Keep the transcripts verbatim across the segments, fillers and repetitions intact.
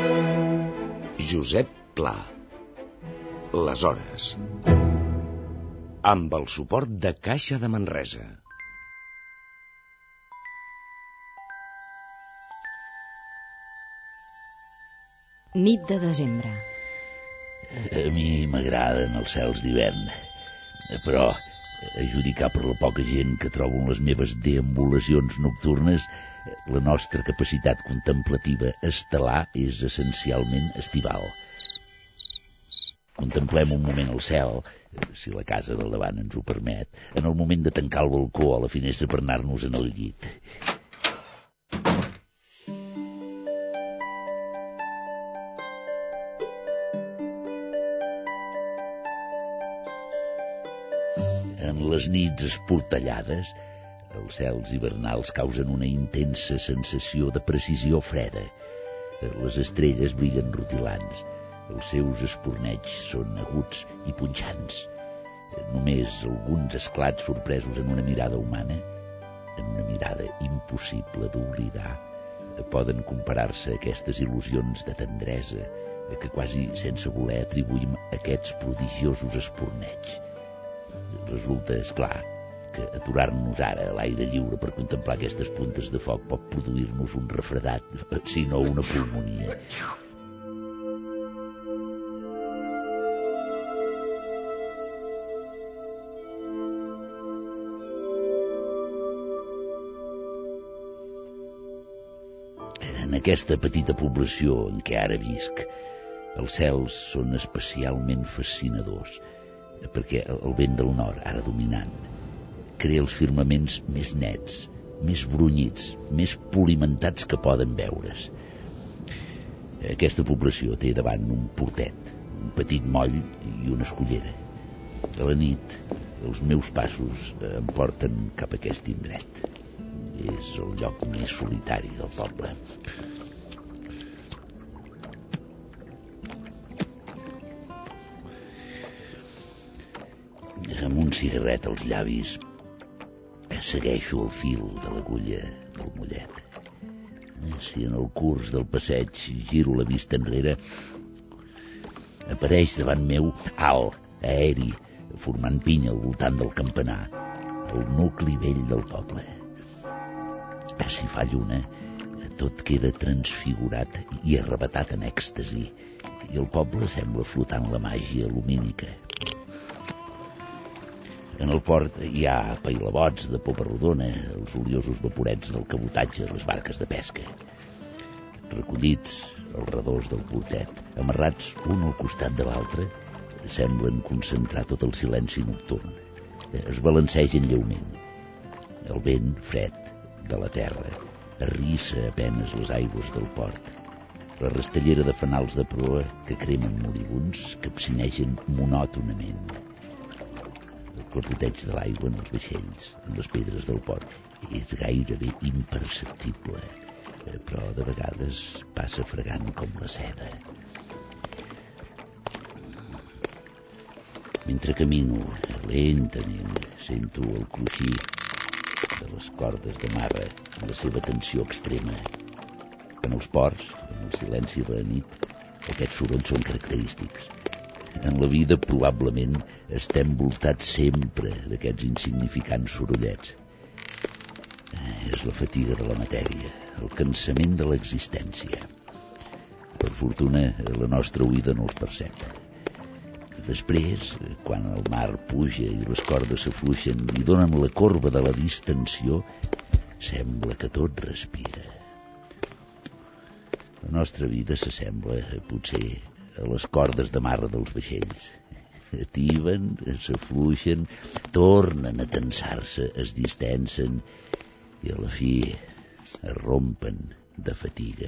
Josep Pla. Les hores. Amb el suport de Caixa de Manresa. Nit de desembre. A mi m'agraden els cels d'hivern, però a judicar per la poca gent que trobo en les meves deambulacions nocturnes, la nostra capacitat contemplativa estel·lar és essencialment estival. Contemplem un moment el cel, si la casa del davant ens ho permet, en el moment de tancar el balcó a la finestra per anar-nos en el llit. En les nits esportellades, els cels hivernals causen una intensa sensació de precisió freda. Les estrelles brillen rutilants. Els seus espurneigs són aguts i punxants. Només alguns esclats sorpresos en una mirada humana, en una mirada impossible d'oblidar, poden comparar-se a aquestes il·lusions de tendresa que quasi sense voler atribuïm a aquests prodigiosos espurneigs. Resulta, és clar, que aturar-nos ara a l'aire lliure per contemplar aquestes puntes de foc pot produir-nos un refredat, si no una pulmonia. En aquesta petita població en què ara visc, els cels són especialment fascinadors, perquè el vent del nord, ara dominant, crea els firmaments més nets, més brunyits, més polimentats que poden veure's. Aquesta població té davant un portet, un petit moll i una escullera. A la nit, els meus passos em porten cap a aquest indret. És el lloc més solitari del poble. Amb un cigarret als llavis, segueixo el fil de l'agulla del mollet. Si en el curs del passeig giro la vista enrere, apareix davant meu, alt, aeri, formant pinya al voltant del campanar, el nucli vell del poble. Si fa lluna, tot queda transfigurat i arrebatat en èxtasi, i el poble sembla flotar en la màgia lumínica. En el port hi ha pailabots de popa rodona, els oliosos vaporets del cabotatge de les barques de pesca. Recollits als redors del portet, amarrats un al costat de l'altre, semblen concentrar tot el silenci nocturn. Es balancegen lleument. El vent fred de la terra arrissa a penes les aigües del port. La rastellera de fanals de proa que cremen moribunds capcinegen monòtonament. El clapoteig de l'aigua en els vaixells, en les pedres del port, és gairebé imperceptible, però de vegades passa fregant com la seda. Mentre camino lentament, sento el cruixir de les cordes de marra en la seva tensió extrema. En els ports, en el silenci de la nit, aquests sorolls són característics. En la vida probablement estem voltats sempre d'aquests insignificants sorollets. És la fatiga de la matèria, el cansament de l'existència. Per fortuna, la nostra oïda no els percep. Després, quan el mar puja i les cordes s'afluixen i donen la corba de la distensió, sembla que tot respira. La nostra vida s'assembla, potser, a les cordes de marra dels vaixells. Ativen, s'afluixen, tornen a tensar-se, es distensen i a la fi es rompen de fatiga.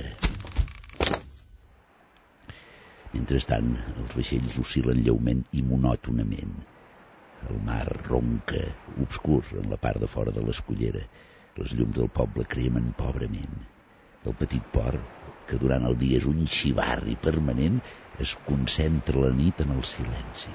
Mentrestant, els vaixells oscil·len lleument i monòtonament. El mar ronca, obscur en la part de fora de l'escullera. Les llums del poble cremen pobrament. El petit port, que durant el dia és un xivarri permanent, es concentra la nit en el silenci.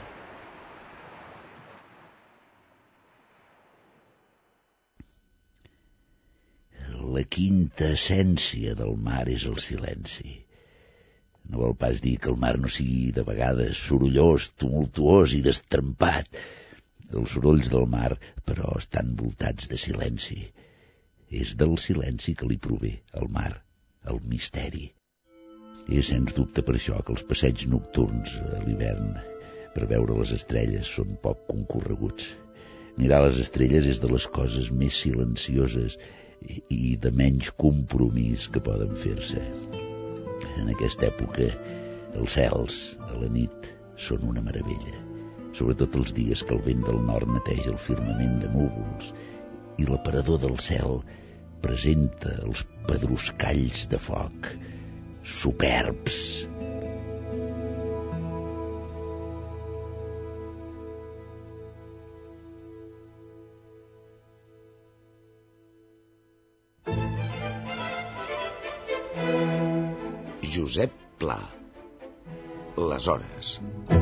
La quinta essència del mar és el silenci. No vol pas dir que el mar no sigui de vegades sorollós, tumultuós i destrempat. Els sorolls del mar, però, estan voltats de silenci. És del silenci que li prové el mar, el misteri. És sens dubte per això que els passeigs nocturns a l'hivern per veure les estrelles són poc concorreguts. Mirar les estrelles és de les coses més silencioses i de menys compromís que poden fer-se. En aquesta època, els cels, a la nit, són una meravella. Sobretot els dies que el vent del nord neteja el firmament de núvols i l'aparador del cel presenta els pedruscalls de foc, superbs. Josep Pla. Les hores.